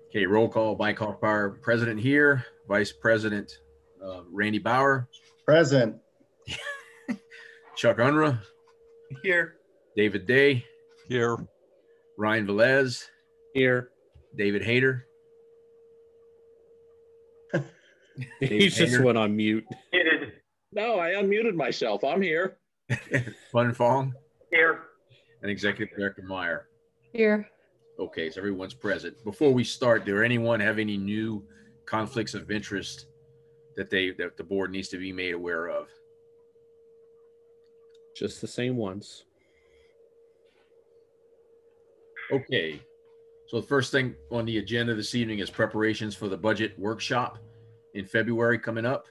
Okay, roll call. Mike Hoffbauer, president here. Vice President Randy Bauer. Present. Chuck Unruh. Here. David Day. Here. Ryan Velez. Here. David Hayter. He just went on mute. No, I unmuted myself. I'm here. Fun Fong. Here. And Executive Director Meyer. Here. Okay, so everyone's present. Before we start, do anyone have any new conflicts of interest that the board needs to be made aware of? Just the same ones. Okay, so the first thing on the agenda this evening is preparations for the budget workshop in February coming up.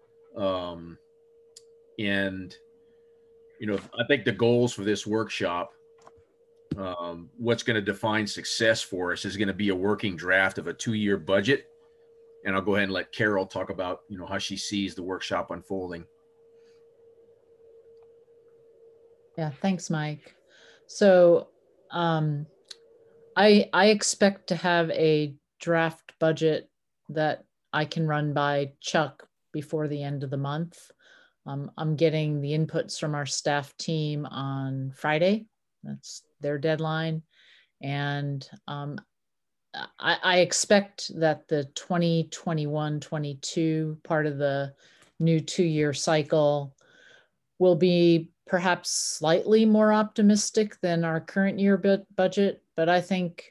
And, you know, I think the goals for this workshop, what's going to define success for us is going to be a working draft of a 2-year budget. And I'll go ahead and let Carol talk about, you know, how she sees the workshop unfolding. Yeah, thanks, Mike. So I expect to have a draft budget that I can run by Chuck before the end of the month. I'm getting the inputs from our staff team on Friday. That's their deadline. And I expect that the 2021-22 part of the new 2-year cycle will be perhaps slightly more optimistic than our current year budget, but I think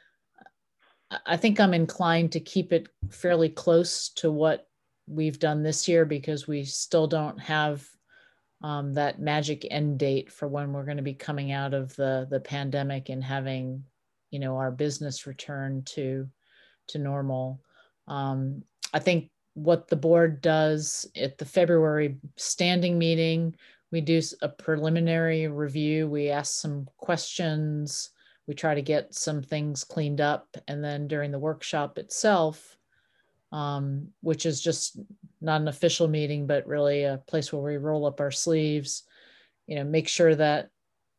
I'm inclined to keep it fairly close to what we've done this year because we still don't have that magic end date for when we're going to be coming out of the pandemic and having, you know, our business return to normal. I think what the board does at the February standing meeting, we do a preliminary review. We ask some questions. We try to get some things cleaned up. And then during the workshop itself, which is just not an official meeting, but really a place where we roll up our sleeves, you know, make sure that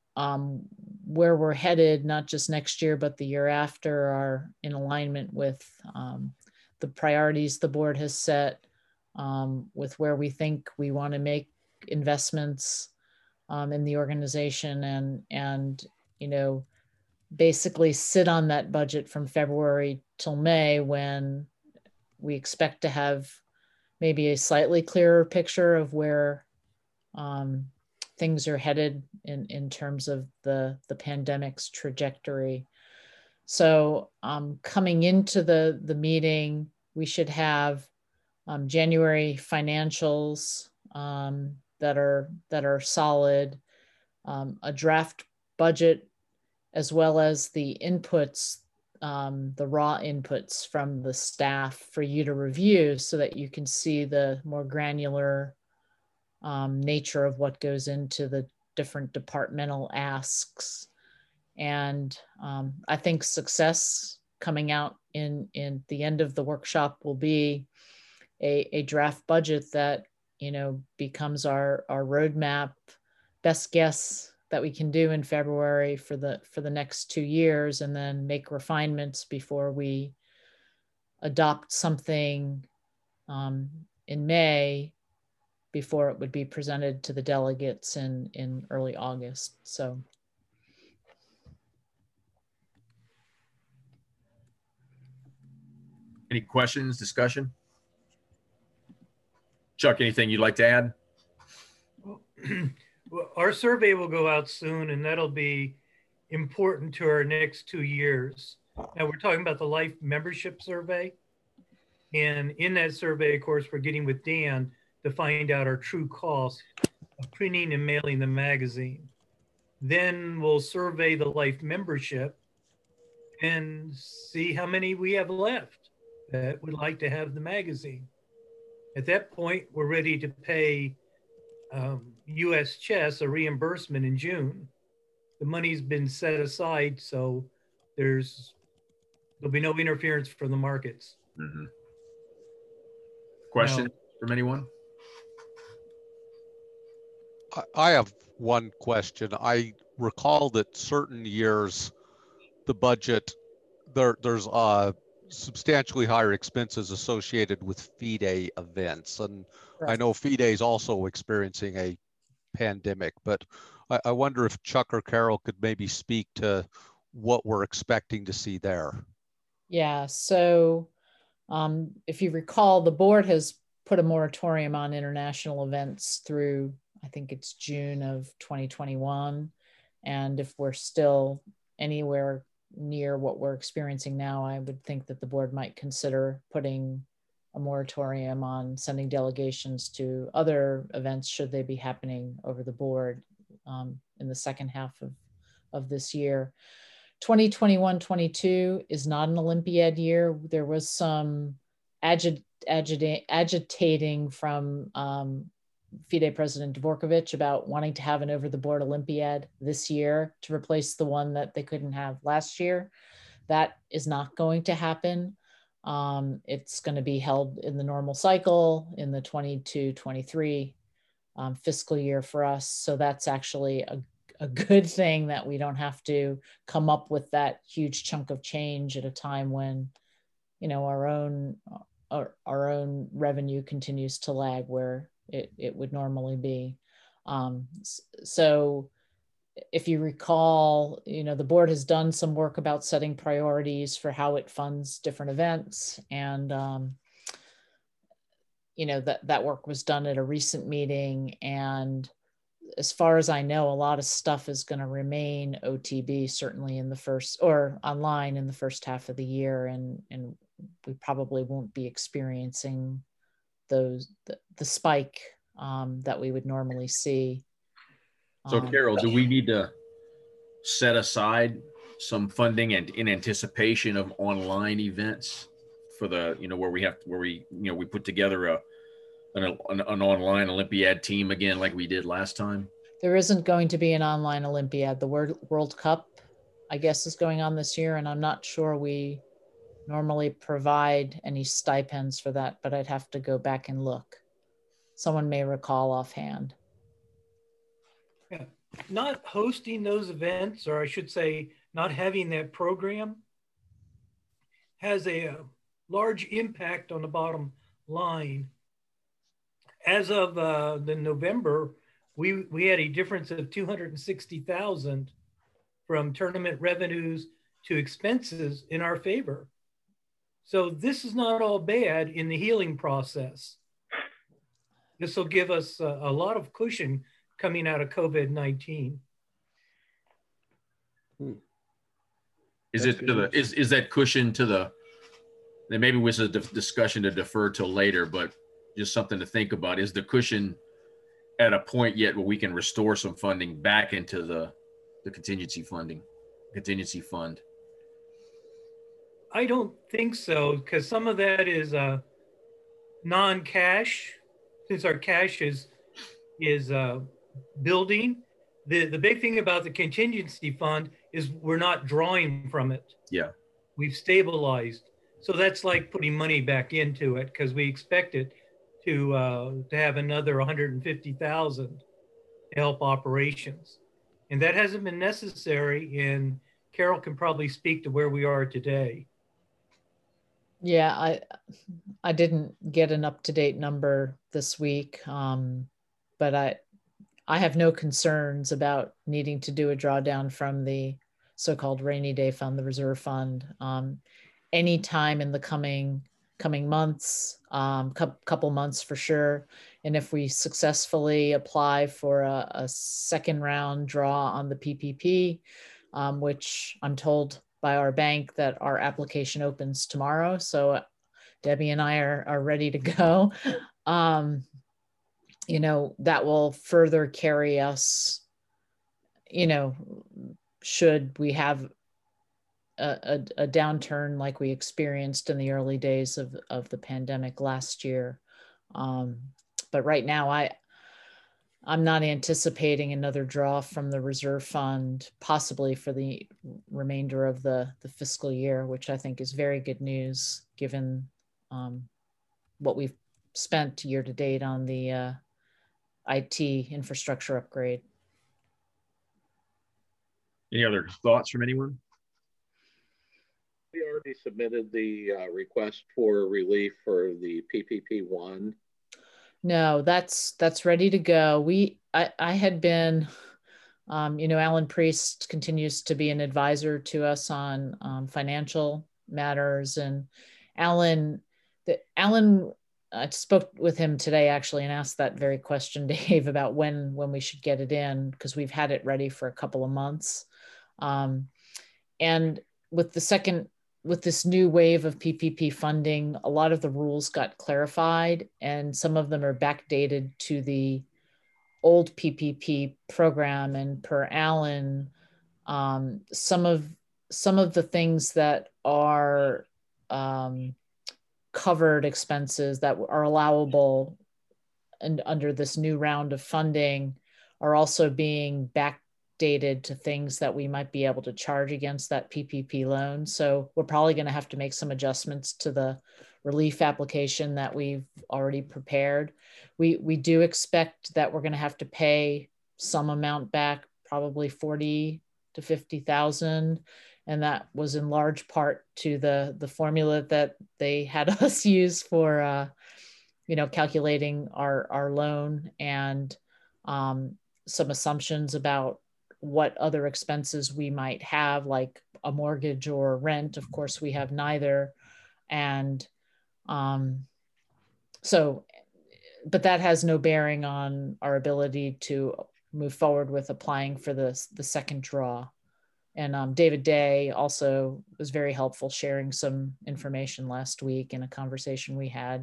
where we're headed, not just next year, but the year after, are in alignment with the priorities the board has set, with where we think we want to make investments in the organization, and you know, basically sit on that budget from February till May, when we expect to have maybe a slightly clearer picture of where things are headed in terms of the pandemic's trajectory. So coming into the meeting, we should have January financials that are solid, a draft budget, as well as the inputs, the raw inputs from the staff for you to review so that you can see the more granular nature of what goes into the different departmental asks. And I think success coming out in the end of the workshop will be a draft budget that, you know, becomes our roadmap, best guess that we can do in February for the next 2 years, and then make refinements before we adopt something in May, before it would be presented to the delegates in early August. So. Any questions, discussion? Chuck, anything you'd like to add? Well, our survey will go out soon, and that'll be important to our next 2 years. Now we're talking about the Life Membership Survey. And in that survey, of course, we're getting with Dan to find out our true cost of printing and mailing the magazine. Then we'll survey the Life membership and see how many we have left that would like to have the magazine. At that point, we're ready to pay US Chess a reimbursement in June. The money's been set aside, so there'll be no interference from the markets. Mm-hmm. Question from anyone? I have one question. I recall that certain years, the budget, there's substantially higher expenses associated with FIDE events. And I Correct. know FIDE is also experiencing a pandemic, but I wonder if Chuck or Carol could maybe speak to what we're expecting to see there. Yeah, so if you recall, the board has put a moratorium on international events through, I think it's June of 2021. And if we're still anywhere near what we're experiencing now, I would think that the board might consider putting a moratorium on sending delegations to other events should they be happening over the board in the second half of this year. 2021-22 is not an Olympiad year. There was some agitating from FIDE President Dvorkovich about wanting to have an over-the-board Olympiad this year to replace the one that they couldn't have last year. That is not going to happen. It's going to be held in the normal cycle in the 22-23 fiscal year for us. So that's actually a good thing that we don't have to come up with that huge chunk of change at a time when, you know, our own revenue continues to lag where it would normally be. So if you recall, you know, the board has done some work about setting priorities for how it funds different events. And, you know, that work was done at a recent meeting. And as far as I know, a lot of stuff is going to remain OTB, certainly in the first, or online in the first half of the year. And we probably won't be experiencing the spike that we would normally see. So Carol, do we need to set aside some funding and in anticipation of online events for the, you know, where we put together an online Olympiad team again, like we did last time? There isn't going to be an online Olympiad. The World Cup, I guess, is going on this year, and I'm not sure we normally provide any stipends for that, but I'd have to go back and look. Someone may recall offhand. Yeah. Not hosting those events, or I should say not having that program, has a large impact on the bottom line. As of the November, we had a difference of $260,000 from tournament revenues to expenses in our favor. So this is not all bad in the healing process. This will give us a lot of cushion coming out of COVID-19. Is it to the, is that cushion to the, then maybe this is a discussion to defer till later, but just something to think about. Is the cushion at a point yet where we can restore some funding back into the contingency fund? I don't think so, because some of that is non-cash, since our cash is building. The big thing about the contingency fund is we're not drawing from it. Yeah. We've stabilized. So that's like putting money back into it, because we expect it to have another 150,000 to help operations. And that hasn't been necessary, and Carol can probably speak to where we are today. Yeah, I didn't get an up-to-date number this week, but I have no concerns about needing to do a drawdown from the so-called rainy day fund, the reserve fund, anytime in the coming months, couple months for sure. And if we successfully apply for a second round draw on the PPP, which I'm told by our bank that our application opens tomorrow. So Debbie and I are ready to go. You know, that will further carry us, you know, should we have a downturn like we experienced in the early days of the pandemic last year. But right now, I'm not anticipating another draw from the reserve fund, possibly for the remainder of the fiscal year, which I think is very good news given what we've spent year to date on the IT infrastructure upgrade. Any other thoughts from anyone? We already submitted the request for relief for the PPP1? No, that's ready to go. I had been, Alan Priest continues to be an advisor to us on financial matters, and Alan, I spoke with him today actually and asked that very question, Dave, about when we should get it in, because we've had it ready for a couple of months. And with this new wave of PPP funding, a lot of the rules got clarified, and some of them are backdated to the old PPP program. And per Alan, some of the things that are covered expenses that are allowable and under this new round of funding are also being backdated to things that we might be able to charge against that PPP loan. So we're probably going to have to make some adjustments to the relief application that we've already prepared. We do expect that we're going to have to pay some amount back, probably 40 to 50,000. And that was in large part to the formula that they had us use for, calculating our loan, and some assumptions about what other expenses we might have, like a mortgage or rent. Of course, we have neither. And but that has no bearing on our ability to move forward with applying for the second draw. And David Day also was very helpful, sharing some information last week in a conversation we had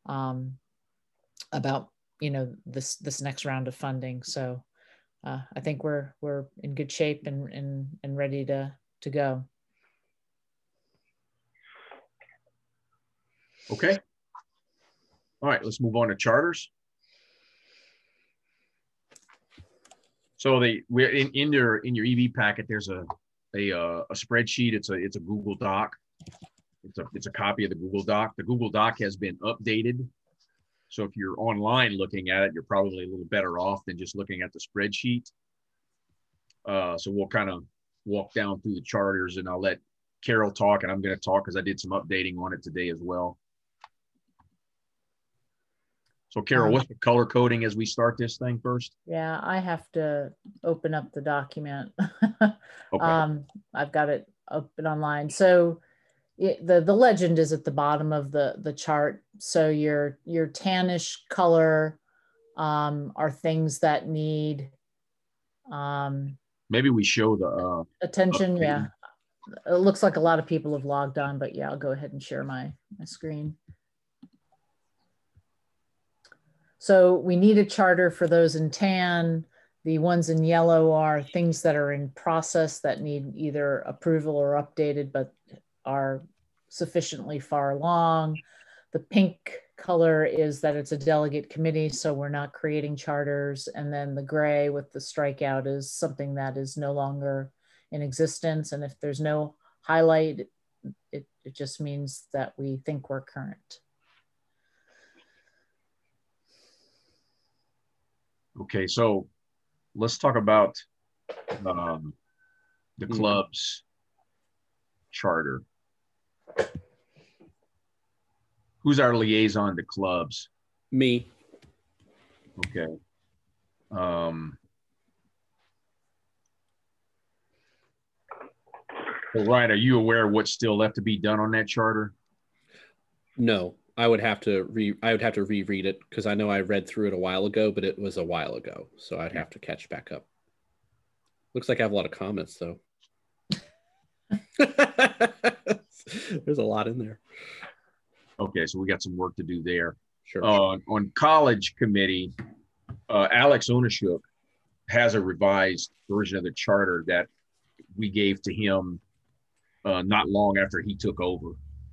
about this next round of funding. So I think we're in good shape and ready to go. Okay. All right, let's move on to charters. So we're in your EV packet. There's a spreadsheet. It's a Google Doc. It's a copy of the Google Doc. The Google Doc has been updated. So if you're online looking at it, you're probably a little better off than just looking at the spreadsheet. So we'll kind of walk down through the charters, and I'll let Carol talk, and I'm going to talk because I did some updating on it today as well. So Carol, what's the color coding as we start this thing first? Yeah, I have to open up the document. Okay. I've got it open online. So the legend is at the bottom of the chart. So your tannish color are things that need maybe we show the attention. Yeah, it looks like a lot of people have logged on, but yeah, I'll go ahead and share my screen. So we need a charter for those in tan. The ones in yellow are things that are in process that need either approval or updated, but are sufficiently far along. The pink color is that it's a delegate committee, so we're not creating charters. And then the gray with the strikeout is something that is no longer in existence. And if there's no highlight, it just means that we think we're current. Okay, so let's talk about the club's charter. Who's our liaison to clubs? Me. Okay. Well, Ryan, are you aware of what's still left to be done on that charter? No, I would have to reread it, because I know I read through it a while ago, but it was a while ago, so I'd have to catch back up. Looks like I have a lot of comments though. There's a lot in there. Okay, so we got some work to do there. Sure. On college committee, Alex Onashuk has a revised version of the charter that we gave to him not long after he took over.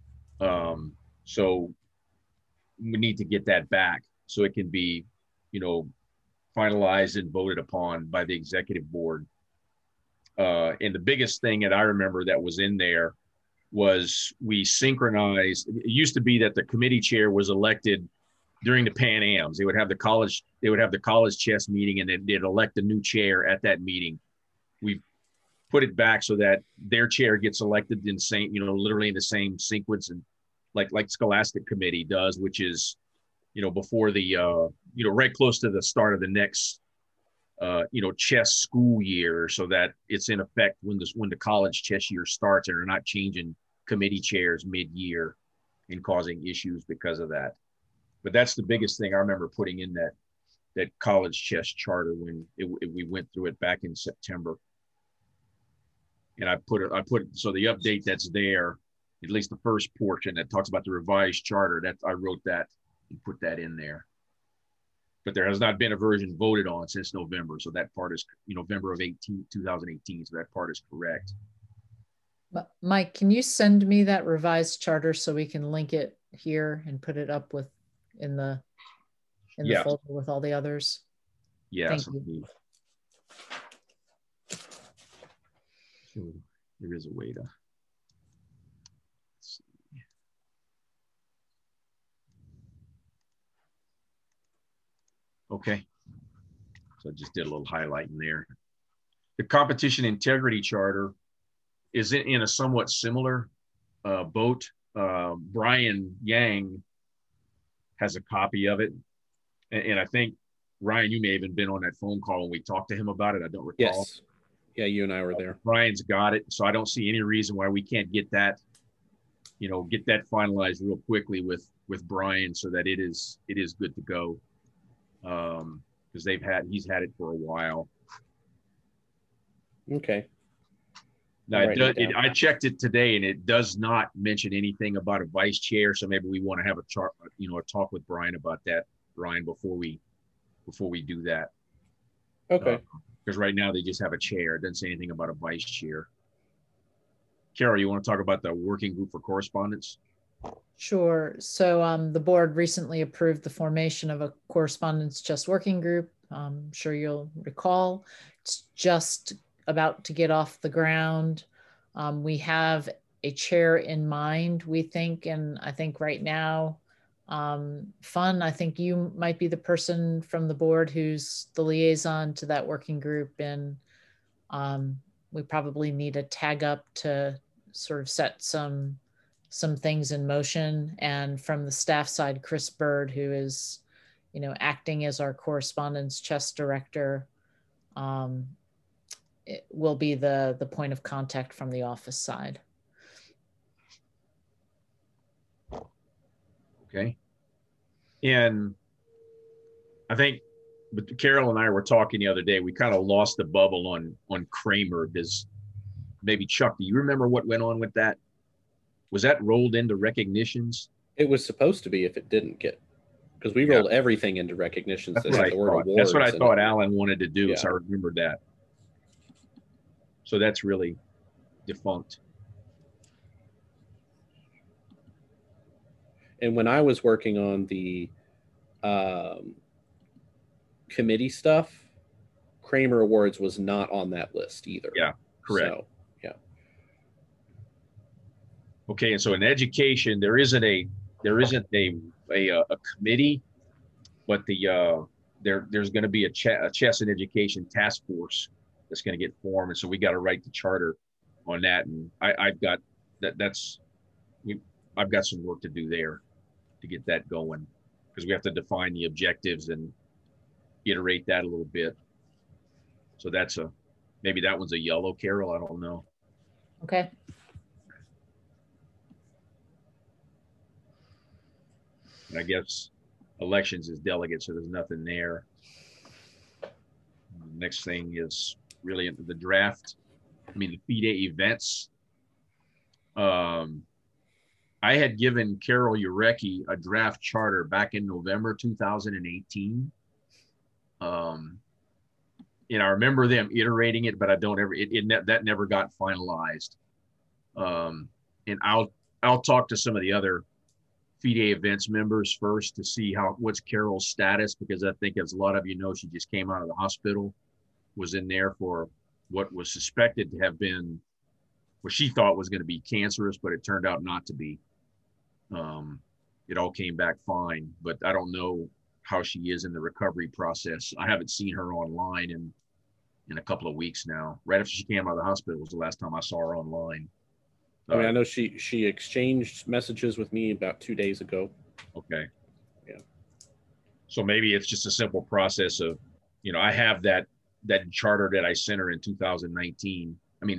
So we need to get that back so it can be, finalized and voted upon by the executive board. And the biggest thing that I remember that was in there was we synchronized. It used to be that the committee chair was elected during the Pan Ams. They would have the college chess meeting, and then they'd elect a new chair at that meeting. We put it back so that their chair gets elected in same, literally in the same sequence, and like Scholastic Committee does, which is, before the, right close to the start of the next, chess school year, so that it's in effect when the college chess year starts, and they're not changing committee chairs mid-year and causing issues because of that. But that's the biggest thing I remember putting in that college chess charter when we went through it back in September. And I put it, so the update that's there, at least the first portion that talks about the revised charter, that I wrote that and put that in there. But there has not been a version voted on since November. So that part is, November of 2018. So that part is correct. Mike, can you send me that revised charter so we can link it here and put it up in the folder with all the others? Yes. Thank you. So there is a way to see. Okay. So I just did a little highlighting there. The competition integrity charter is in a somewhat similar boat. Brian Yang has a copy of it. And I think, Ryan, you may have even been on that phone call when we talked to him about it. I don't recall. Yes. Yeah, you and I were there. Brian's got it. So I don't see any reason why we can't get that, get that finalized real quickly with Brian, so that it is good to go. Because he's had it for a while. Okay. Now, I checked it today, and it does not mention anything about a vice chair. So maybe we want to have a talk with Brian about that, Brian, before we do that. Okay. Because right now they just have a chair. It doesn't say anything about a vice chair. Carol, you want to talk about the working group for correspondence? Sure. So the board recently approved the formation of a correspondence chess working group. I'm sure you'll recall. It's just about to get off the ground. We have a chair in mind, we think, and I think right now, Fun, I think you might be the person from the board who's the liaison to that working group, and we probably need a tag up to sort of set some things in motion. And from the staff side, Chris Bird, who is, acting as our correspondence chess director, it will be the point of contact from the office side. Okay. And I think, but Carol and I were talking the other day, we kind of lost the bubble on Kramer. Does maybe Chuck, do you remember what went on with that? Was that rolled into recognitions? It was supposed to be if it didn't get, because we rolled everything into recognitions. That's what I thought Alan wanted to do. Yeah. So I remembered that. So that's really defunct. And when I was working on the committee stuff, Kramer Awards was not on that list either. Yeah, correct. So, yeah. Okay, and so in education, there isn't a committee, but there's going to be a chess and education task force that's going to get formed, and so we got to write the charter on that. And I've got I've got some work to do there to get that going, because we have to define the objectives and iterate that a little bit. So that's maybe that one's a yellow, Carol. I don't know. Okay. And I guess elections is delegate, so there's nothing there. Next thing is really into the draft. I mean, the FIDE events. I had given Carol Urecki a draft charter back in November 2018. And I remember them iterating it, but I don't ever, that never got finalized. And I'll talk to some of the other FIDE events members first to see what's Carol's status, because I think, as a lot of you know, she just came out of the hospital, was in there for what was suspected to have been what she thought was going to be cancerous, but it turned out not to be. It all came back fine, but I don't know how she is in the recovery process. I haven't seen her online in a couple of weeks now. Right after she came out of the hospital was the last time I saw her online. I mean, I know she exchanged messages with me about 2 days ago. Okay. Yeah. So maybe it's just a simple process of, I have that charter that I sent her in 2018,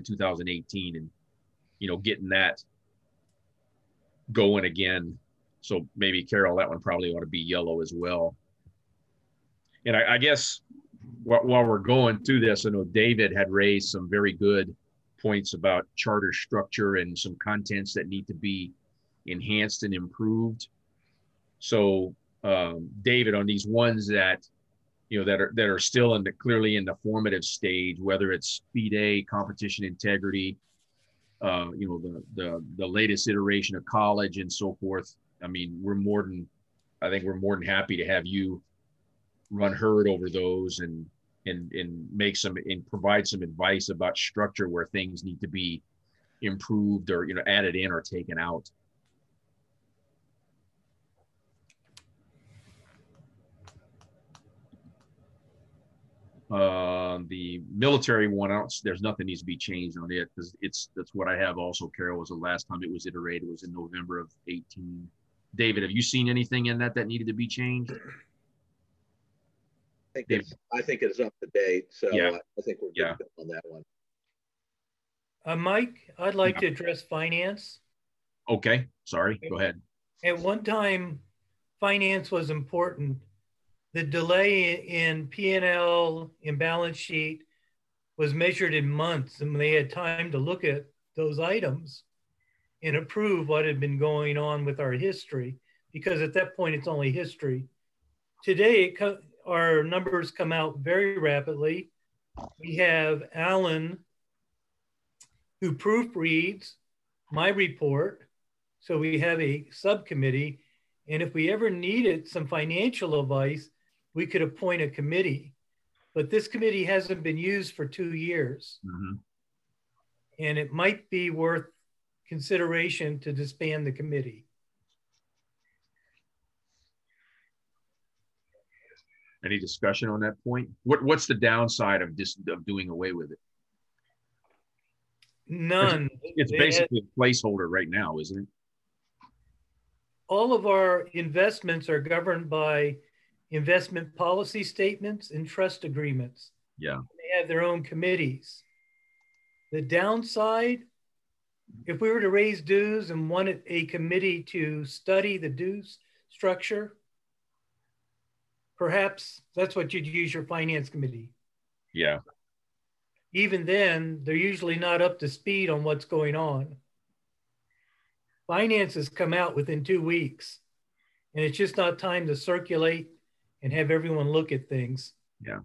and, getting that going again. So maybe, Carol, that one probably ought to be yellow as well. And I guess while we're going through this, I know David had raised some very good points about charter structure and some contents that need to be enhanced and improved. So David, on these ones that that are still clearly in the formative stage, whether it's FIDE, competition integrity, the latest iteration of college and so forth. I mean, we're more than happy to have you run herd over those and provide some advice about structure where things need to be improved or added in or taken out. The military one, there's nothing needs to be changed on it because that's what I have also, Carol, was the last time it was iterated was in November of 2018. David, have you seen anything in that needed to be changed? I think it's up to date, so yeah. I think we're good on that one. Mike, I'd like to address finance. Okay, sorry, go ahead. At one time, finance was important. The delay in P&L and balance sheet was measured in months, and they had time to look at those items and approve what had been going on with our history, because at that point, it's only history. Today, our numbers come out very rapidly. We have Alan, who proofreads my report. So we have a subcommittee. And if we ever needed some financial advice, we could appoint a committee. But this committee hasn't been used for 2 years. Mm-hmm. And it might be worth consideration to disband the committee. Any discussion on that point? What's the downside of doing away with it? None. It's basically a placeholder right now, isn't it? All of our investments are governed by investment policy statements and trust agreements. Yeah. They have their own committees. The downside, if we were to raise dues and wanted a committee to study the dues structure, perhaps that's what you'd use your finance committee. Yeah. Even then, they're usually not up to speed on what's going on. Finances come out within 2 weeks, and it's just not time to circulate and have everyone look at things. Yeah.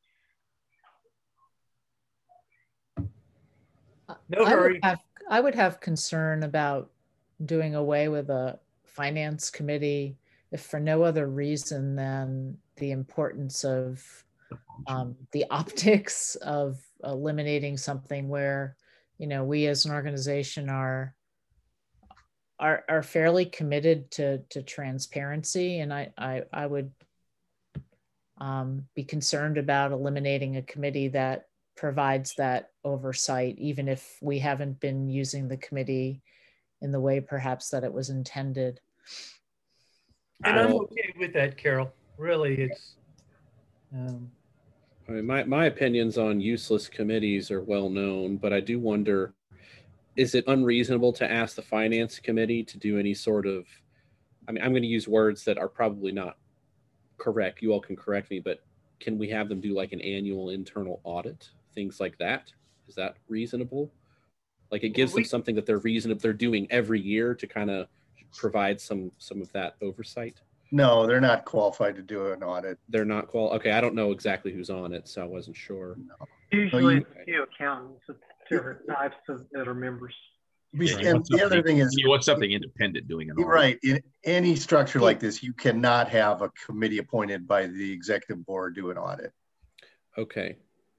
No hurry. I would have concern about doing away with a finance committee if for no other reason than the importance of the optics of eliminating something where, we as an organization are fairly committed to transparency. And I would be concerned about eliminating a committee that provides that oversight, even if we haven't been using the committee in the way perhaps that it was intended. And I'm okay with that, Carol. Really, it's... I mean, my opinions on useless committees are well known, but I do wonder, is it unreasonable to ask the finance committee to do any sort of, I'm going to use words that are probably not correct. You all can correct me, but can we have them do like an annual internal audit, things like that? Is that reasonable? Like it gives them something that they're doing every year to kind of provide some of that oversight. No, they're not qualified to do an audit. They're not Okay, I don't know exactly who's on it, so I wasn't sure. No. Usually it's a few accountants of different types that are members. And the other thing is, you want something independent doing an audit. Right. In any structure like this, you cannot have a committee appointed by the executive board do an audit. Okay.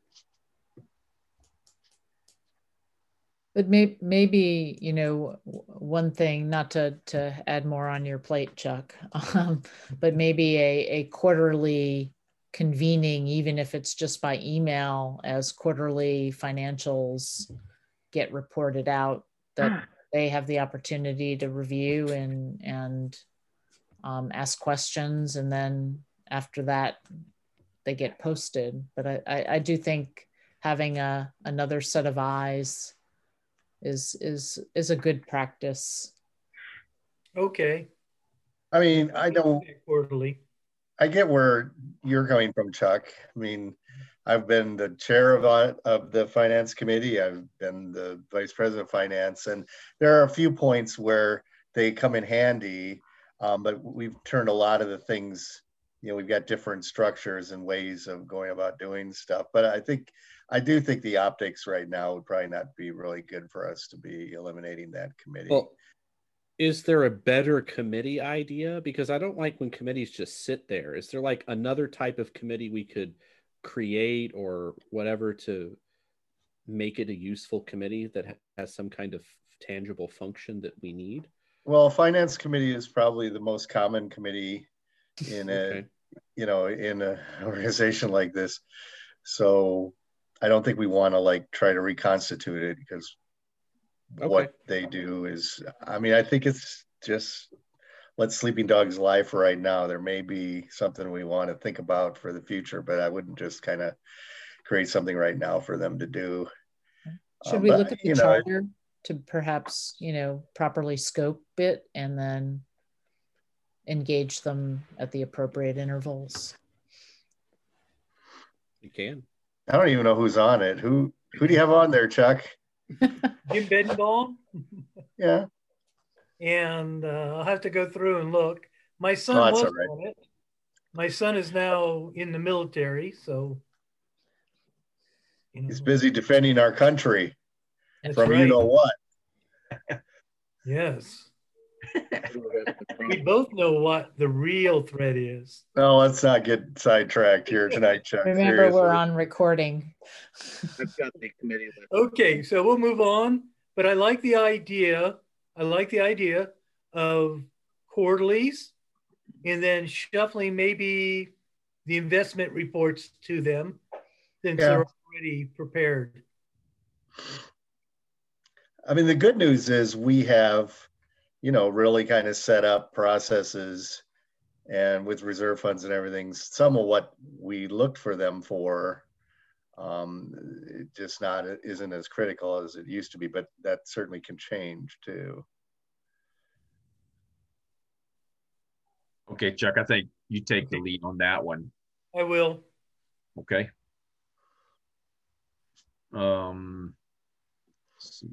But maybe, one thing, not to add more on your plate, Chuck, but maybe a quarterly convening, even if it's just by email, as quarterly financials get reported out, that they have the opportunity to review and ask questions, and then after that they get posted. But I do think having another set of eyes is a good practice. Okay. I mean, Quarterly. I get where you're coming from, Chuck. I mean, I've been the chair of the finance committee. I've been the vice president of finance, and there are a few points where they come in handy. But we've turned a lot of the things, we've got different structures and ways of going about doing stuff. But I do think the optics right now would probably not be really good for us to be eliminating that committee. Well, is there a better committee idea? Because I don't like when committees just sit there. Is there like another type of committee we could create or whatever to make it a useful committee that has some kind of tangible function that we need? Well, finance committee is probably the most common committee in Okay. in an organization like this. So I don't think we want to like try to reconstitute it, because what they do is, I mean, I think it's just let sleeping dogs lie for right now. There may be something we want to think about for the future, but I wouldn't just kind of create something right now for them to do. Should we look at the charter to perhaps, properly scope it and then engage them at the appropriate intervals? You can. I don't even know who's on it. Who do you have on there, Chuck? Jim Bedenbaugh. Yeah. And I'll have to go through and look. My son was on it. My son is now in the military, so he's busy defending our country from right. You know what. Yes. We both know what the real threat is. No, let's not get sidetracked here tonight, Chuck. Remember, seriously. We're on recording. I've got the committee list. Okay, so we'll move on. But I like the idea. Of quarterlies, and then shuffling maybe the investment reports to them, since they're already prepared. I mean, the good news is we have, really kind of set up processes, and with reserve funds and everything, some of what we looked for them for, it just isn't as critical as it used to be, but that certainly can change too. Okay, Chuck, I think you take the lead on that one. I will. Okay. Let's see.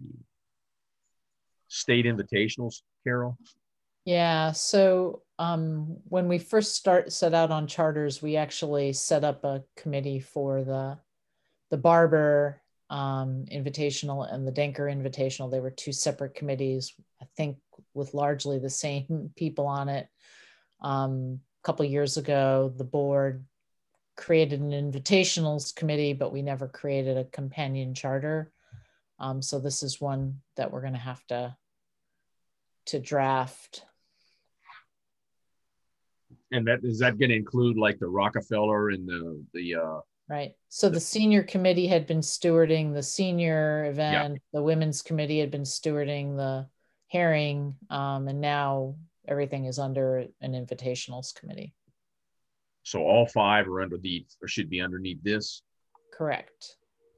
State invitationals, Carol? Yeah, so when we first set out on charters, we actually set up a committee for the Barber Invitational and the Denker Invitational. They were two separate committees, I think with largely the same people on it. A couple of years ago, the board created an invitationals committee, but we never created a companion charter. So this is one that we're going to have to draft. And is that going to include like the Rockefeller and the right. So the senior committee had been stewarding the senior event. Yeah. The women's committee had been stewarding the herring, and now everything is under an invitationals committee. So all five are underneath, or should be underneath this? Correct.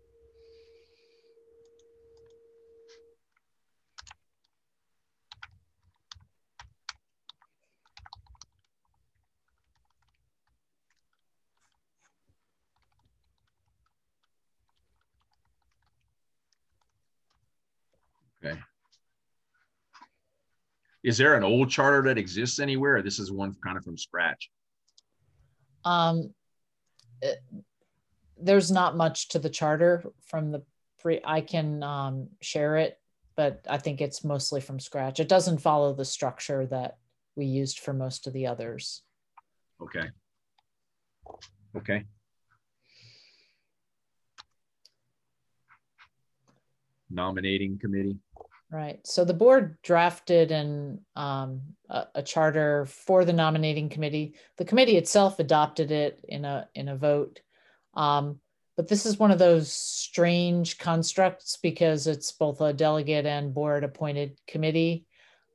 Okay. Is there an old charter that exists anywhere, or this is one kind of from scratch? There's not much to the charter from the I can share it, but I think it's mostly from scratch. It doesn't follow the structure that we used for most of the others. Okay. Okay. Nominating committee. Right. So the board drafted a charter for the nominating committee. The committee itself adopted it in a vote. But this is one of those strange constructs because it's both a delegate and board appointed committee.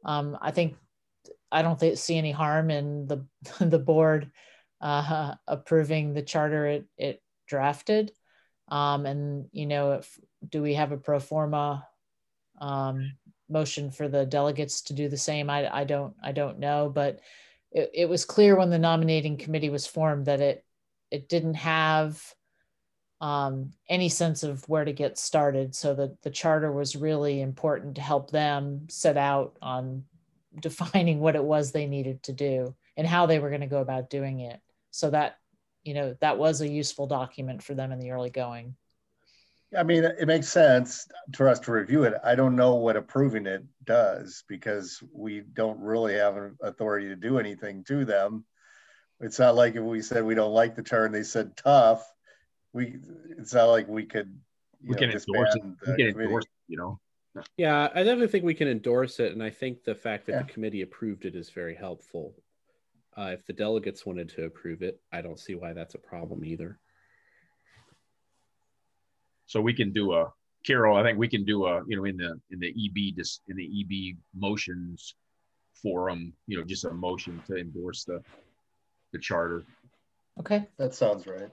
I don't see any harm in the board approving the charter it drafted. And do we have a pro forma motion for the delegates to do the same? I don't know, but it was clear when the nominating committee was formed that it didn't have any sense of where to get started. So the charter was really important to help them set out on defining what it was they needed to do and how they were going to go about doing it. So that was a useful document for them in the early going. I mean, it makes sense for us to review it. I don't know what approving it does because we don't really have an authority to do anything to them. It's not like if we said we don't like the charter and they said tough, it's not like we could we can endorse it. We can endorse it, Yeah, I definitely think we can endorse it, and I think the fact that the committee approved it is very helpful. If the delegates wanted to approve it, I don't see why that's a problem either. So we can do Carol. I think we can do in the EB motions forum, just a motion to endorse the charter. Okay, that sounds right.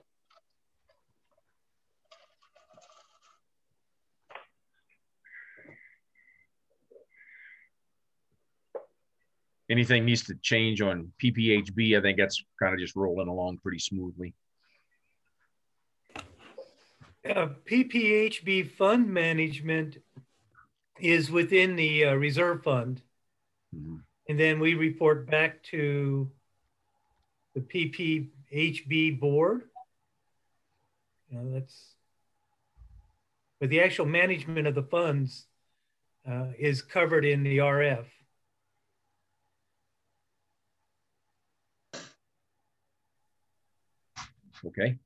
Anything needs to change on PPHB? I think that's kind of just rolling along pretty smoothly. PPHB fund management is within the reserve fund. Mm-hmm. And then we report back to the PPHB board. But the actual management of the funds is covered in the RF. Okay.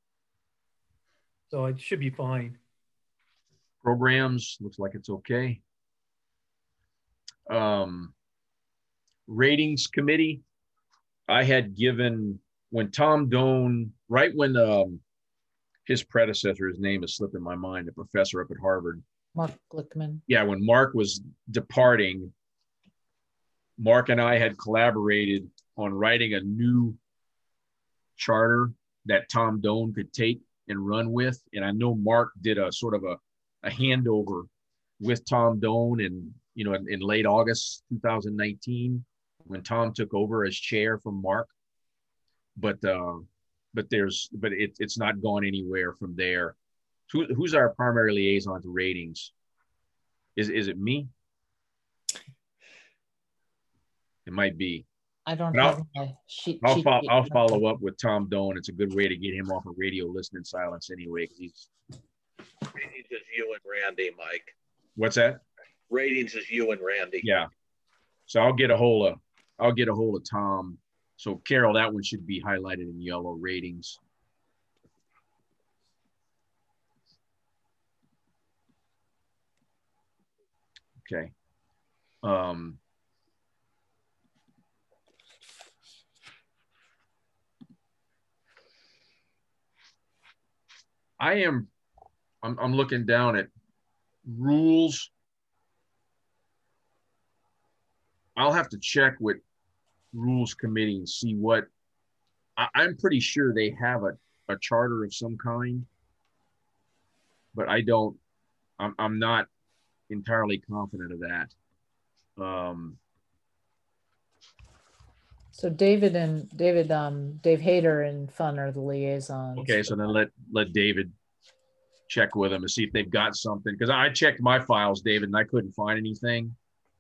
So it should be fine. Programs, looks like it's okay. Ratings committee, I had given, when Tom Doan, right when his predecessor, his name is slipping my mind, the professor up at Harvard. Mark Glickman. Yeah, when Mark was departing, Mark and I had collaborated on writing a new charter that Tom Doan could take and run with. And I know Mark did a sort of a handover with Tom Doan in late August 2019 when Tom took over as chair from Mark. But it's not gone anywhere from there. Who's our primary liaison to ratings? Is it me? It might be. I don't have my sheet. I'll follow up with Tom Doan. It's a good way to get him off of radio listening silence anyway, because he's. Ratings is you and Randy, Mike. What's that? Ratings is you and Randy. Yeah. So I'll get a hold of Tom. So Carol, that one should be highlighted in yellow, ratings. Okay. I'm looking down at rules. I'll have to check with rules committee and see what, I'm pretty sure they have a charter of some kind, but I'm not entirely confident of that. So Dave Hayter and Fun are the liaisons. Okay, so then let David check with them and see if they've got something. Because I checked my files, David, and I couldn't find anything.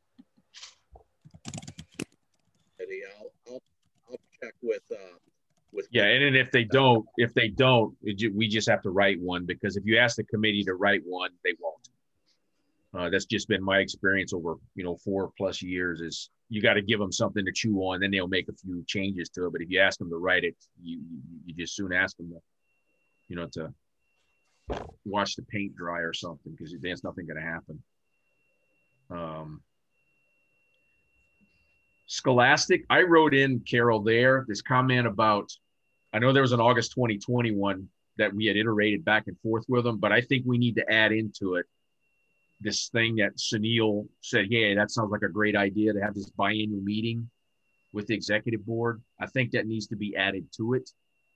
I'll check with. Yeah, and if they don't, we just have to write one, because if you ask the committee to write one, they won't. That's just been my experience over 4+ years. Is you got to give them something to chew on, then they'll make a few changes to it. But if you ask them to write it, you just soon ask them to to watch the paint dry or something, because there's nothing going to happen. Scholastic, I wrote in, Carol, there, this comment about, I know there was an August 2021 that we had iterated back and forth with them, but I think we need to add into it this thing that Sunil said, yeah, that sounds like a great idea to have this biannual meeting with the executive board. I think that needs to be added to it.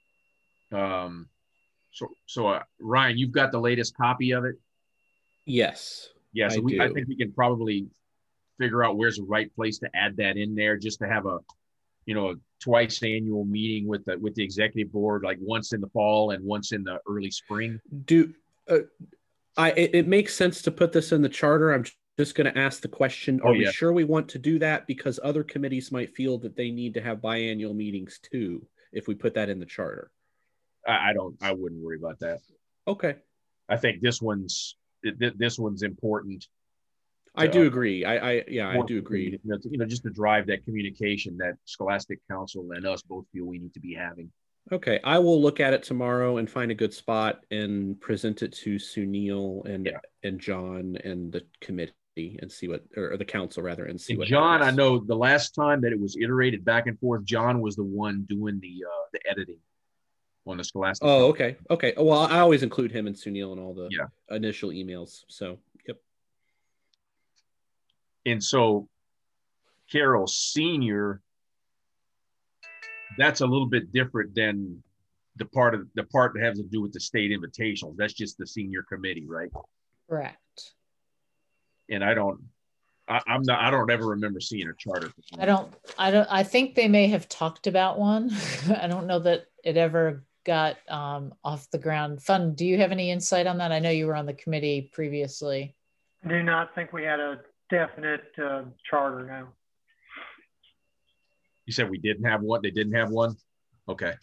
Ryan, you've got the latest copy of it? Yes. Yeah, so I think we can probably figure out where's the right place to add that in there, just to have a twice annual meeting with the executive board, like once in the fall and once in the early spring. It makes sense to put this in the charter. I'm just going to ask the question, are we sure we want to do that? Because other committees might feel that they need to have biannual meetings too, if we put that in the charter. I wouldn't worry about that. Okay. I think this one's important. I do agree. I do agree. Just to drive that communication that Scholastic Council and us both feel we need to be having. Okay, I will look at it tomorrow and find a good spot and present it to Sunil and John and the committee and see what, or the council rather, and see what John happens. I know the last time that it was iterated back and forth, John was the one doing the editing on the Scholastic. Oh, Council. okay. Well, I always include him and Sunil in all the initial emails. So, yep. And so, Carol Senior, that's a little bit different than the part that has to do with the state invitationals. That's just the senior committee, right? Correct. And I don't ever remember seeing a charter. I think they may have talked about one. I don't know that it ever got off the ground. Fun, do you have any insight on that? I know you were on the committee previously. I do not think we had a definite charter now. You said we didn't have one? They didn't have one? Okay.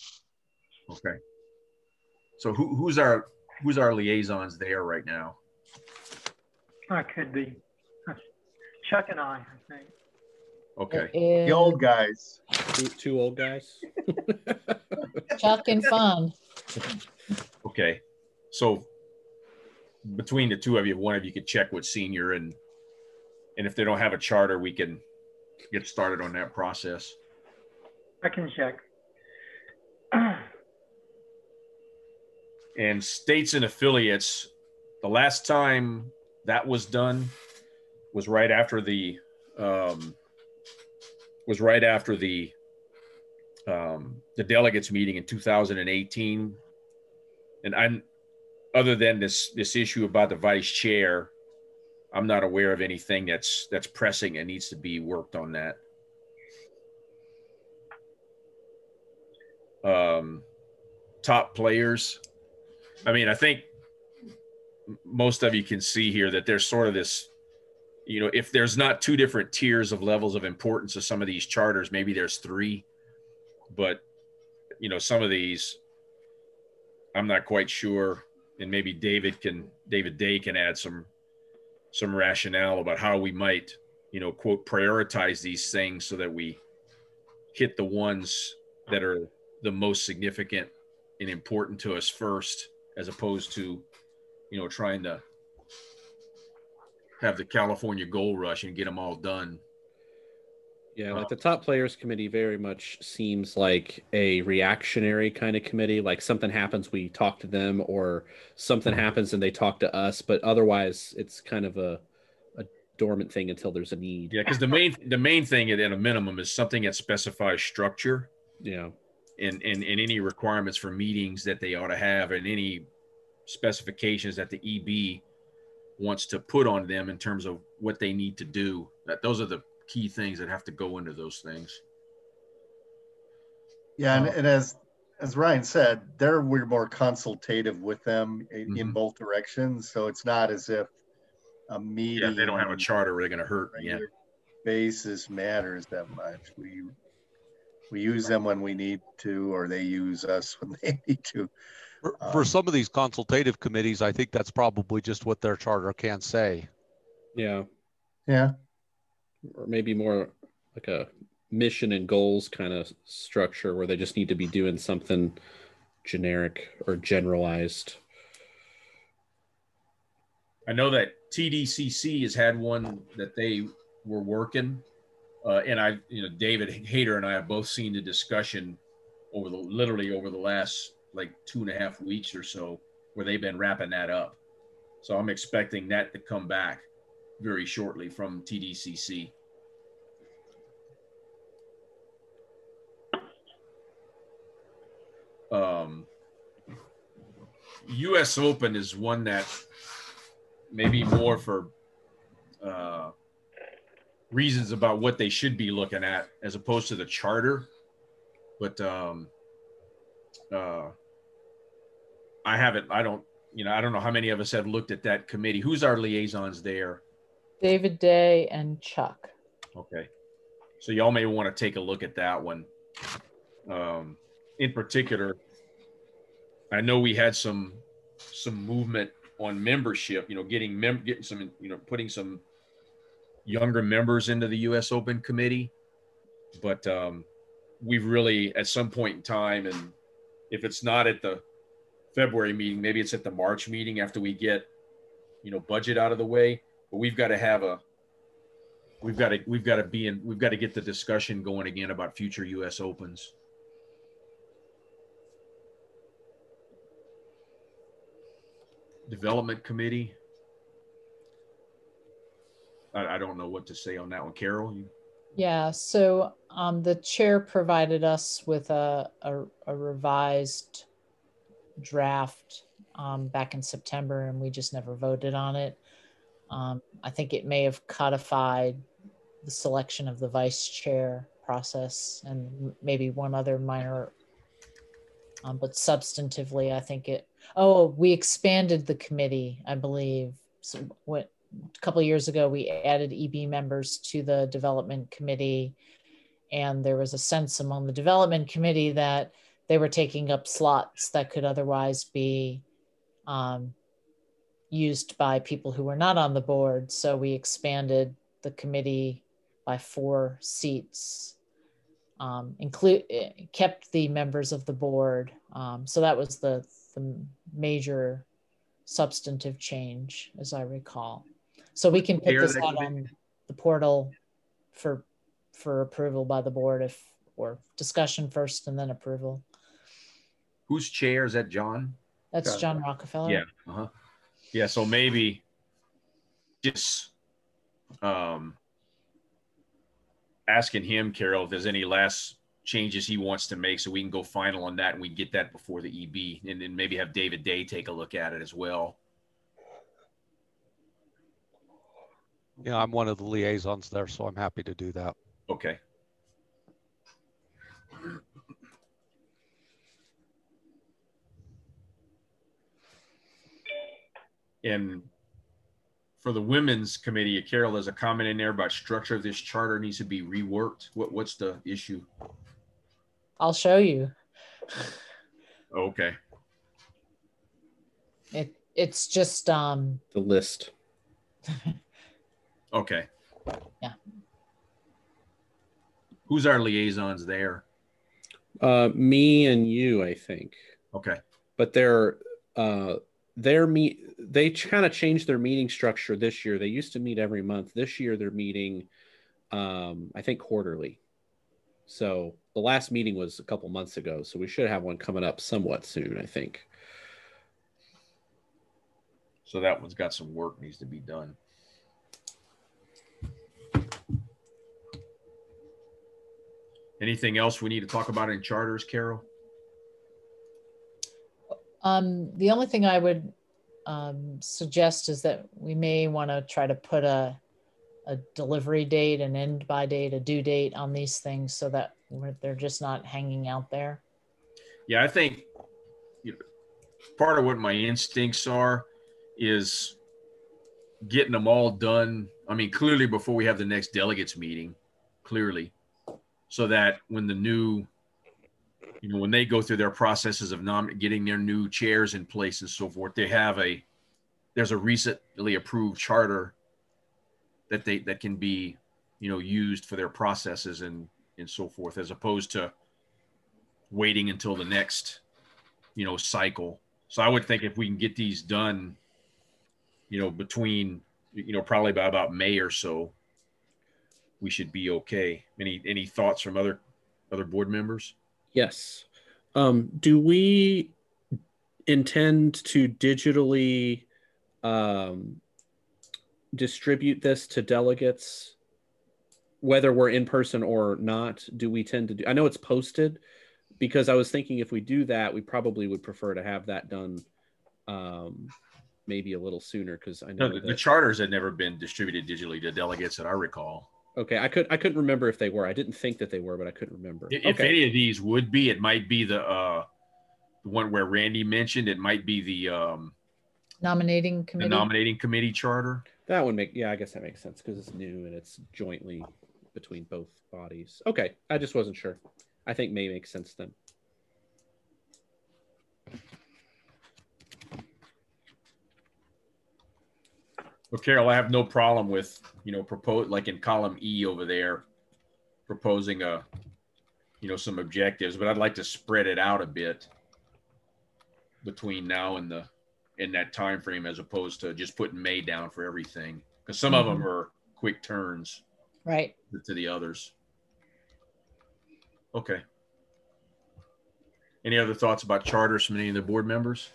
So who's our liaisons there right now? I could be Chuck and I think. Okay. The old guys. Two old guys. Chuck and Fun. Okay. So between the two of you, one of you could check with Senior, and if they don't have a charter, we can get started on that process. I can check. And states and affiliates, the last time that was done was right after the delegates meeting in 2018. And other than this issue about the vice chair, I'm not aware of anything that's pressing and needs to be worked on that. Top players. I mean, I think most of you can see here that there's sort of this, if there's not two different tiers of levels of importance of some of these charters, maybe there's three, but some of these, I'm not quite sure. And maybe David Day can add some rationale about how we might, quote, prioritize these things so that we hit the ones that are the most significant and important to us first, as opposed to, trying to have the California gold rush and get them all done. Yeah, like the top players committee very much seems like a reactionary kind of committee. Like something happens, we talk to them, or something happens and they talk to us. But otherwise, it's kind of a dormant thing until there's a need. Yeah, because the main thing at a minimum is something that specifies structure. Yeah. And any requirements for meetings that they ought to have, and any specifications that the EB wants to put on them in terms of what they need to do. That those are the key things that have to go into those things. Yeah, and as Ryan said, we're more consultative with them in both directions. So it's not as if a meeting. Yeah, if they don't have a charter, they're going to hurt. Yeah, basis matters that much. We use them when we need to, or they use us when they need to. For some of these consultative committees, I think that's probably just what their charter can say. Yeah. Yeah. Or maybe more like a mission and goals kind of structure where they just need to be doing something generic or generalized. I know that TDCC has had one that they were working. And David Hayter and I have both seen the discussion literally over the last like 2.5 weeks or so, where they've been wrapping that up. So I'm expecting that to come back very shortly from TDCC. US Open is one that maybe more for reasons about what they should be looking at as opposed to the charter. But I don't know how many of us have looked at that committee. Who's our liaisons there? David Day and Chuck. Okay. So y'all may want to take a look at that one. In particular, I know we had some movement on membership, getting some, putting some younger members into the US Open committee. But we've really, at some point in time, and if it's not at the February meeting, maybe it's at the March meeting after we get, budget out of the way, but we've got to get the discussion going again about future US Opens. Development committee. I don't know what to say on that one. Carol, Yeah, so the chair provided us with a revised draft back in September, and we just never voted on it. I think it may have codified the selection of the vice chair process and maybe one other minor, but substantively, I think we expanded the committee, I believe. So a couple of years ago, we added EB members to the development committee, and there was a sense among the development committee that they were taking up slots that could otherwise be used by people who were not on the board. So we expanded the committee by 4 seats, kept the members of the board. So that was the major substantive change, as I recall. So we can put this out on the portal for approval by the board, or discussion first and then approval. Who's chair? Is that John? That's John Rockefeller. Yeah. Yeah. So maybe just asking him, Carol, if there's any last changes he wants to make, so we can go final on that and we get that before the EB, and then maybe have David Day take a look at it as well. Yeah, I'm one of the liaisons there, so I'm happy to do that. Okay. And for the women's committee, Carol, there's a comment in there about structure of this charter needs to be reworked. What's the issue? I'll show you. Okay. It's just The list. Okay. Yeah. Who's our liaisons there? Me and you, I think. Okay. But they kind of changed their meeting structure this year. They used to meet every month. This year they're meeting, I think, quarterly. So the last meeting was a couple months ago. So we should have one coming up somewhat soon, I think. So that one's got some work needs to be done. Anything else we need to talk about in charters, Carol? The only thing I would suggest is that we may want to try to put a delivery date, an end by date, a due date on these things, so that they're just not hanging out there. Yeah, I think part of what my instincts are is getting them all done. I mean, clearly before we have the next delegates meeting, clearly, so that when the new, when they go through their processes of getting their new chairs in place and so forth, there's a recently approved charter that can be, used for their processes and so forth, as opposed to waiting until the next, cycle. So I would think if we can get these done, between probably by about May or so, we should be okay. Any thoughts from other board members? Yes. Do we intend to digitally distribute this to delegates, whether we're in person or not? Do we tend to do? I know it's posted, because I was thinking if we do that, we probably would prefer to have that done maybe a little sooner, because I know the charters had never been distributed digitally to delegates that I recall. Okay, I couldn't remember if they were. I didn't think that they were, but I couldn't remember. If any of these would be, it might be the one where Randy mentioned. It might be the Nominating committee. The nominating committee charter. That would make, I guess that makes sense, because it's new and it's jointly between both bodies. Okay, I just wasn't sure. I think May makes sense then. Well, Carol, I have no problem with, propose, like in column E over there, proposing some objectives, but I'd like to spread it out a bit between now and that time frame, as opposed to just putting May down for everything, because some of them are quick turns, right, to the others. Okay. Any other thoughts about charters from any of the board members?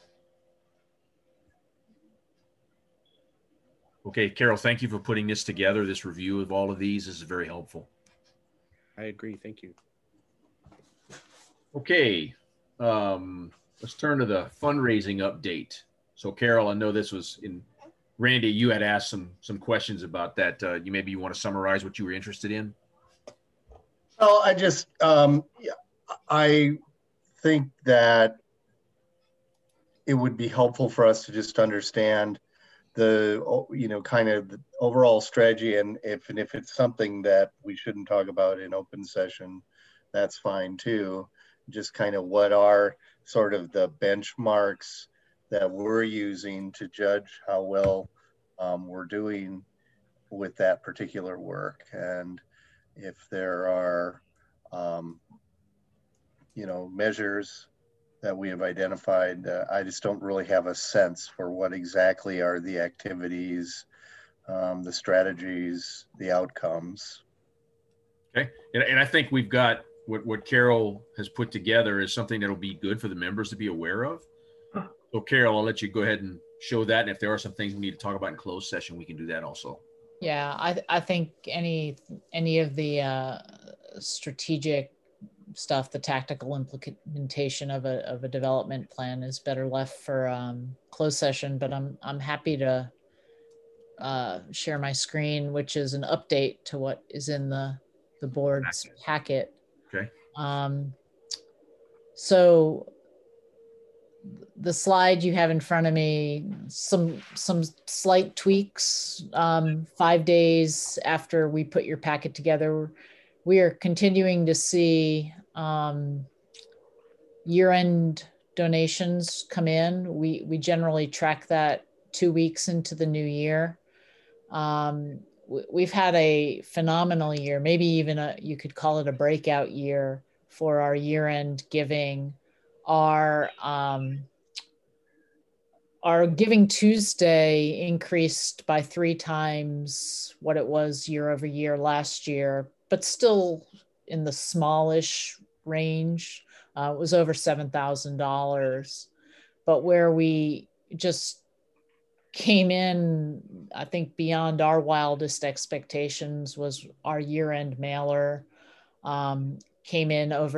Okay, Carol, thank you for putting this together, this review of all of these. This is very helpful. I agree. Thank you. Okay, let's turn to the fundraising update. So, Carol, I know this was Randy, you had asked some questions about that. Maybe you want to summarize what you were interested in? Well, I think that it would be helpful for us to just understand kind of the overall strategy, and if it's something that we shouldn't talk about in open session, that's fine too. Just kind of what are sort of the benchmarks that we're using to judge how well we're doing with that particular work, and if there are measures that we have identified. I just don't really have a sense for what exactly are the activities, the strategies, the outcomes. Okay, and I think we've got what Carol has put together is something that'll be good for the members to be aware of. So Carol, I'll let you go ahead and show that. And if there are some things we need to talk about in closed session, we can do that also. Yeah, I think any of the strategic stuff, the tactical implementation of a development plan is better left for closed session, but I'm happy to share my screen, which is an update to what is in the board's packet. Okay. So the slide you have in front of me, some slight tweaks 5 days after we put your packet together. We are continuing to see year-end donations come in. We generally track that 2 weeks into the new year. We've had a phenomenal year, maybe even you could call it a breakout year for our year-end giving. Our Giving Tuesday increased by 3 times what it was year over year last year, but still in the smallish range. It was over $7,000. But where we just came in, I think, beyond our wildest expectations was our year-end mailer. Came in over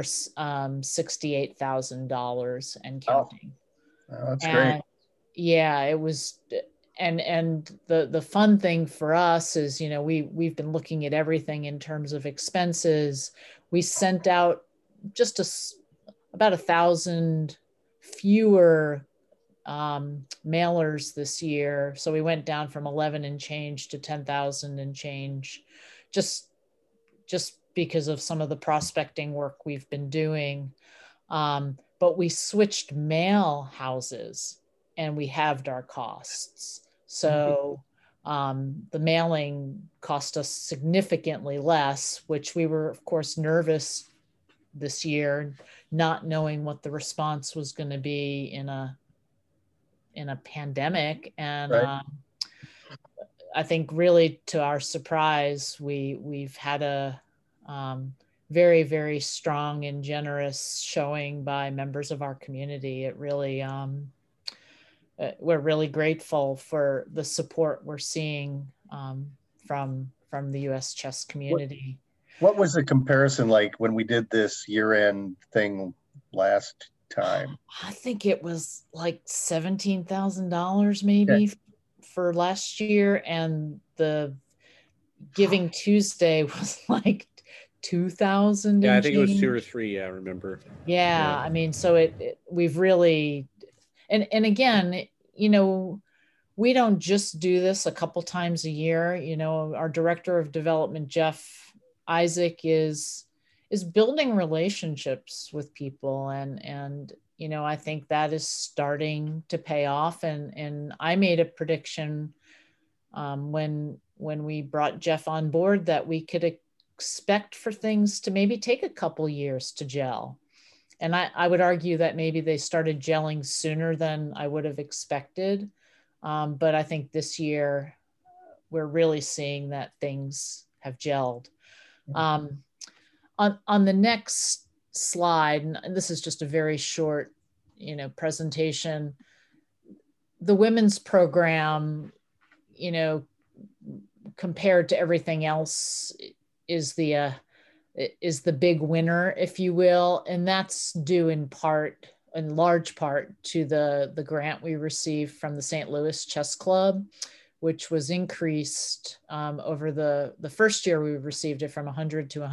$68,000 and counting. Oh, that's great. Yeah, it was. And the fun thing for us is, we've been looking at everything in terms of expenses. We sent out just about 1,000 fewer mailers this year. So we went down from 11 and change to 10,000 and change, just because of some of the prospecting work we've been doing. But we switched mail houses and we halved our costs. So the mailing cost us significantly less, which we were, of course, nervous this year, not knowing what the response was going to be in a pandemic. And right. I think really to our surprise, we've had a very, very strong and generous showing by members of our community. It really, we're really grateful for the support we're seeing from the U.S. chess community. What was the comparison like when we did this year-end thing last time? I think it was like $17,000 maybe for last year, and the Giving Tuesday was like 2,000. Yeah, I think it was 2 or 3. I remember. Yeah, I mean, so we've really, and again, you know, we don't just do this a couple times a year. You know, our director of development, Jeff Isaac, is building relationships with people, and you know, I think that is starting to pay off. And I made a prediction when we brought Jeff on board that we could expect for things to maybe take a couple years to gel. And I would argue that maybe they started gelling sooner than I would have expected. But I think this year we're really seeing that things have gelled. On the next slide, and this is just a very short, you know, presentation, the women's program, you know, compared to everything else is the big winner, if you will. And that's due in large part to the grant we received from the St. Louis Chess Club, which was increased over the first year we received it from $100,000 to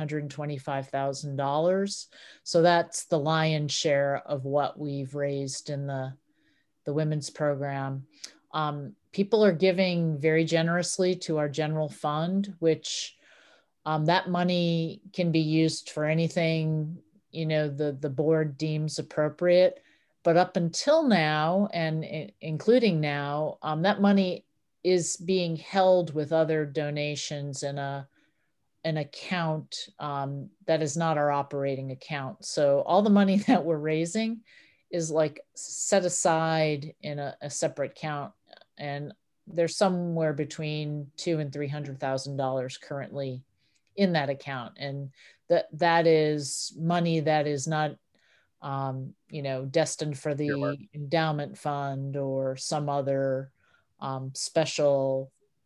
$125,000. So that's the lion's share of what we've raised in the women's program. People are giving very generously to our general fund, which that money can be used for anything, you know, the board deems appropriate. But up until now, and including now, that money is being held with other donations in an account that is not our operating account. So all the money that we're raising is like set aside in a separate account, and there's somewhere between $200,000 and $300,000 currently in that account, and that is money that is not you know, destined for the endowment fund or some other special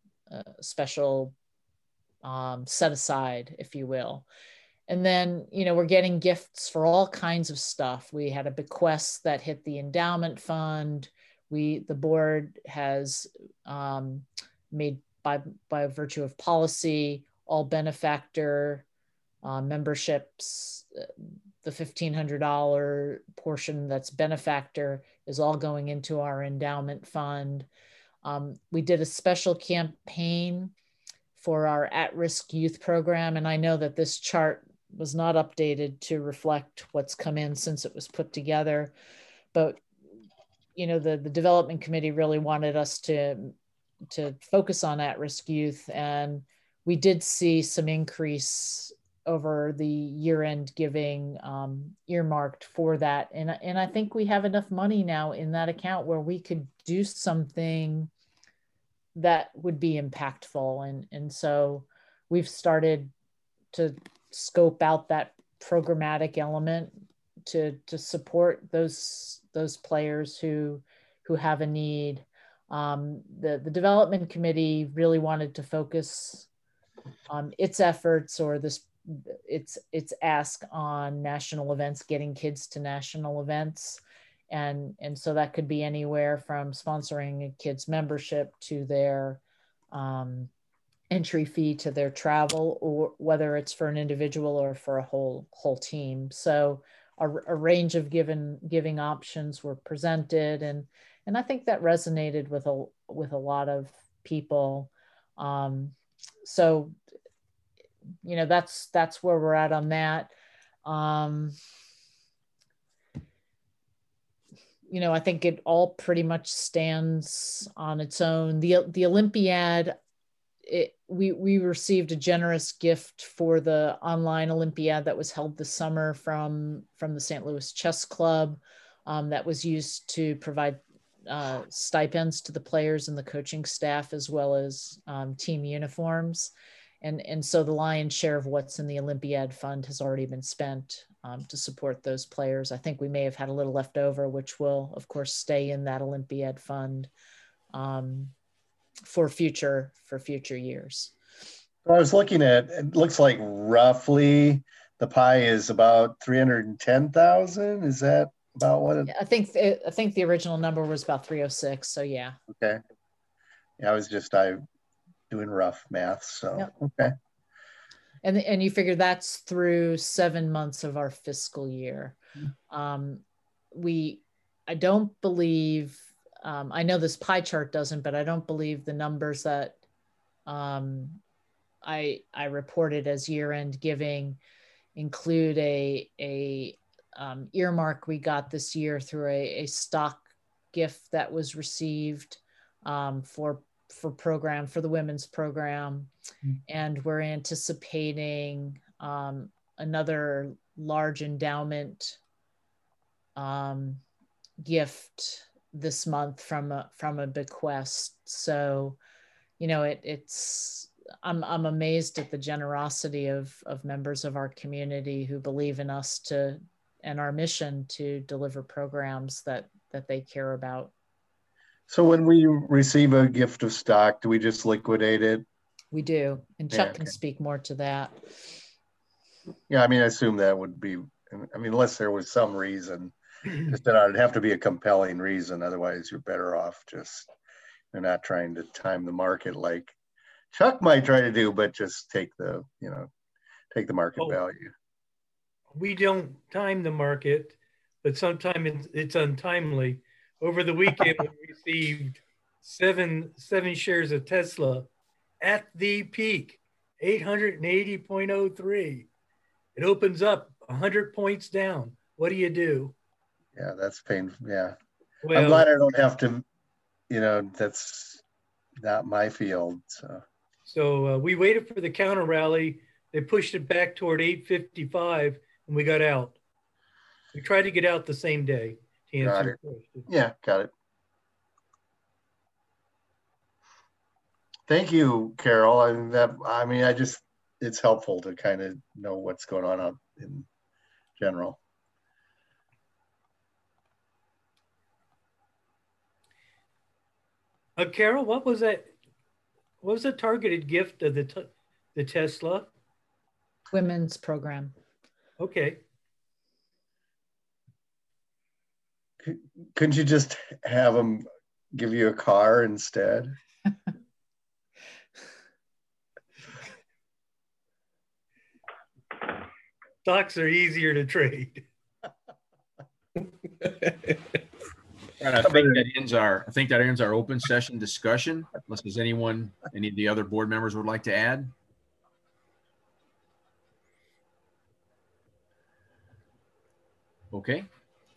set aside, if you will. And then, you know, we're getting gifts for all kinds of stuff. We had a bequest that hit the endowment fund. The board has made by virtue of policy, all benefactor memberships, the $1,500 portion that's benefactor is all going into our endowment fund. We did a special campaign for our at-risk youth program. And I know that this chart was not updated to reflect what's come in since it was put together. But, you know, the development committee really wanted us to focus on at-risk youth. And we did see some increase over the year-end giving earmarked for that. And I think we have enough money now in that account where we could do something that would be impactful. And so we've started to scope out that programmatic element to support those players who have a need. The development committee really wanted to focus its efforts or its ask on national events, getting kids to national events. And so that could be anywhere from sponsoring a kid's membership to their entry fee to their travel, or whether it's for an individual or for a whole team. So a range of giving options were presented, and I think that resonated with a lot of people. So, you know, that's where we're at on that. You know, I think it all pretty much stands on its own. The Olympiad, we received a generous gift for the online Olympiad that was held this summer from the St. Louis Chess Club, that was used to provide stipends to the players and the coaching staff, as well as team uniforms. And so the lion's share of what's in the Olympiad fund has already been spent to support those players. I think we may have had a little left over, which will, of course, stay in that Olympiad fund for future years. I was looking at, it looks like roughly the pie is about 310,000. Is that about what it? I think the original number was about 306. So yeah. Okay. Yeah, I was just doing rough math. So yep. Okay. And you figure that's through 7 months of our fiscal year. I don't believe, I know this pie chart doesn't, but I don't believe the numbers that I reported as year-end giving include a earmark we got this year through a stock gift that was received for the women's program. And we're anticipating another large endowment gift this month from a bequest. So, you know, I'm amazed at the generosity of members of our community who believe in us and our mission to deliver programs that they care about. So when we receive a gift of stock, do we just liquidate it? We do, and Chuck can speak more to that. Yeah, I mean, I assume that would be, I mean, unless there was some reason, just that it'd have to be a compelling reason. Otherwise, you're better off just, you're not trying to time the market like Chuck might try to do, but just take the market value. We don't time the market, but sometimes it's untimely. Over the weekend, we received seven shares of Tesla at the peak, 880.03. It opens up 100 points down. What do you do? Yeah, that's painful. Yeah. Well, I'm glad I don't have to, that's not my field. So we waited for the counter rally. They pushed it back toward 855 and we got out. We tried to get out the same day. To answer your question. Yeah, got it. Thank you, Carol. It's helpful to kind of know what's going on out in general. Carol, what was that? What was the targeted gift of the Tesla? Women's program. Okay. Couldn't you just have them give you a car instead? Stocks are easier to trade. And I think that ends our open session discussion. Unless there's any of the other board members would like to add. Okay.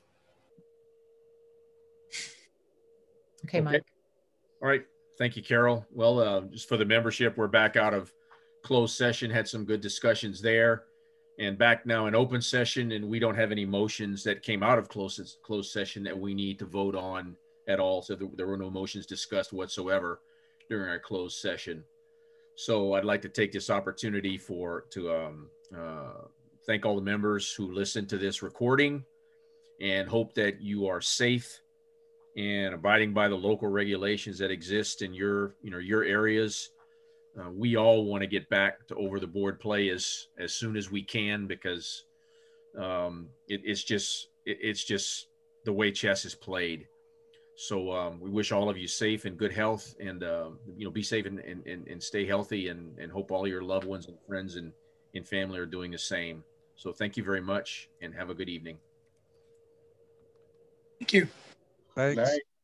Okay, Mike. All right. Thank you, Carol. Well, just for the membership, we're back out of closed session, had some good discussions there, and back now in open session, and we don't have any motions that came out of closed session that we need to vote on at all. So there were no motions discussed whatsoever during our closed session. So I'd like to take this opportunity to thank all the members who listened to this recording and hope that you are safe and abiding by the local regulations that exist in your areas. We all want to get back to over the board play as soon as we can, because it's just the way chess is played. So we wish all of you safe and good health, and be safe and stay healthy, and hope all your loved ones and friends and family are doing the same. So thank you very much and have a good evening. Thank you. Thanks. Night.